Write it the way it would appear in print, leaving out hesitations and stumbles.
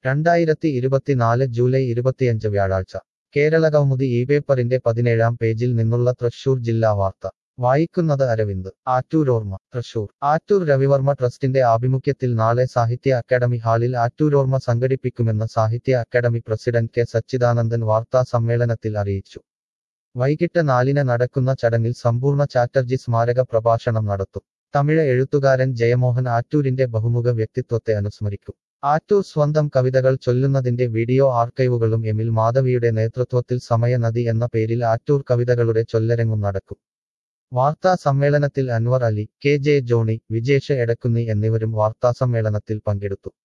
2024 July 25 വ്യാഴാഴ്ച കേരളകൗമുദി പേപ്പറിന്റെ 17-ാം പേജിൽ നിന്നുള്ള തൃശൂർ ജില്ലാ വാർത്ത വായിക്കുന്നത് അരവിന്ദ്. ആറ്റൂരോർമ്മ. തൃശൂർ. ആറ്റൂർ രവിവർമ്മ ട്രസ്റ്റിന്റെ ആഭിമുഖ്യത്തിൽ നാളെ സാഹിത്യ അക്കാദമി ഹാളിൽ ആറ്റൂരോർമ്മ സംഘടിപ്പിക്കുമെന്ന് സാഹിത്യ അക്കാദമി പ്രസിഡന്റ് കെ സച്ചിദാനന്ദൻ വാർത്താ സമ്മേളനത്തിൽ അറിയിച്ചു. വൈകിട്ട് 4-ന് നടക്കുന്ന ചടങ്ങിൽ സമ്പൂർണ്ണ ചാറ്റർജി സ്മാരക പ്രഭാഷണം നടത്തും. തമിഴ് എഴുത്തുകാരൻ ജയമോഹൻ ആറ്റൂരിന്റെ ബഹുമുഖ വ്യക്തിത്വത്തെ അനുസ്മരിക്കും. ആറ്റൂർ സ്വന്തം കവിതകൾ ചൊല്ലുന്നതിന്റെ വീഡിയോ ആർക്കൈവുകളും എമിൽ മാധവിയുടെ നേതൃത്വത്തിൽ സമയനദി എന്ന പേരിൽ ആറ്റൂർ കവിതകളുടെ ചൊല്ലരങ്ങും നടക്കും. വാർത്താ സമ്മേളനത്തിൽ അൻവർ അലി, കെ ജെ ജോണി, വിജേഷ് എടക്കുന്നി എന്നിവരും വാർത്താസമ്മേളനത്തിൽ പങ്കെടുത്തു.